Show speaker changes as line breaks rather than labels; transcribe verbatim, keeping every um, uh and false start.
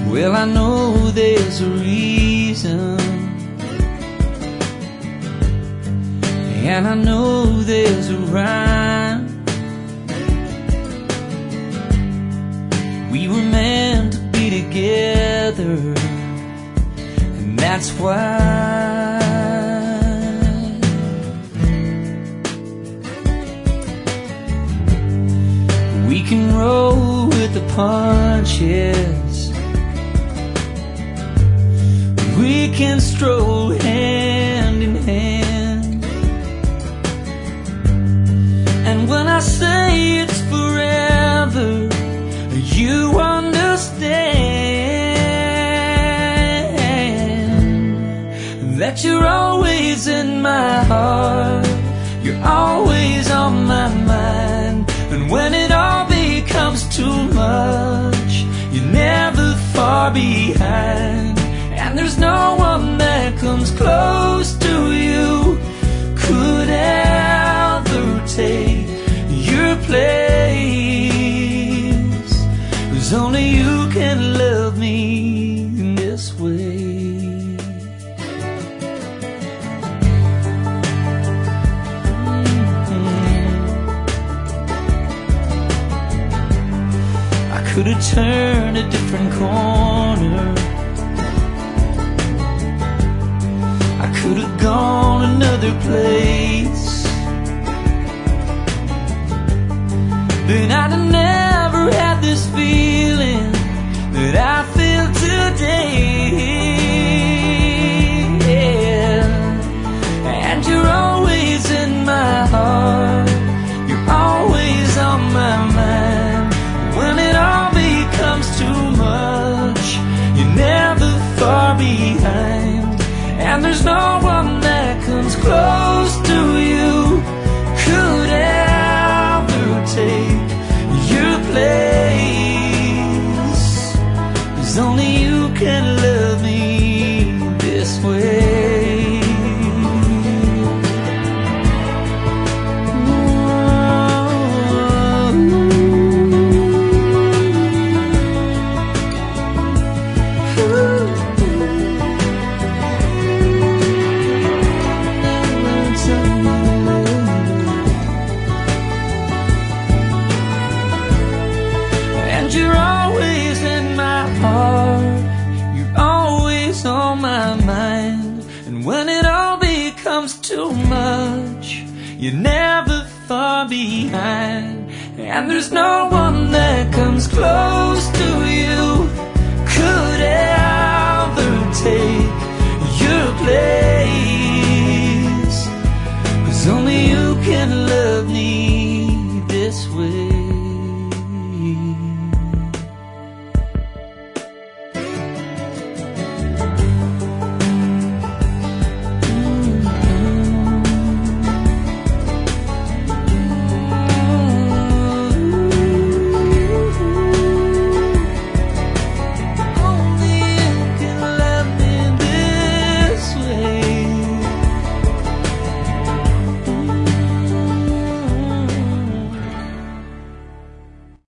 Well, I know there's a reason, and I know there's a rhyme. We were meant to be together, and that's why we can roll with the punches, we can stroll hand in hand. And when I say it's forever, you understand that you're always in my heart, you're always on my mind. And when it all becomes too much, you're never far behind. And there's no one that comes close to you, could ever take your place. 'Cause only you can love me in this way. Mm-hmm. I could have turned a different corner, I could have gone another place, but I'd have never had this feeling that I feel today. Yeah. And you're always in my heart, you're always on my mind. When it all becomes too much, you're never far behind. And there's no one that comes close to you, could ever take your place. 'Cause only you can love me this way. You're always in my heart, you're always on my mind. And when it all becomes too much, you're never far behind. And there's no one that comes close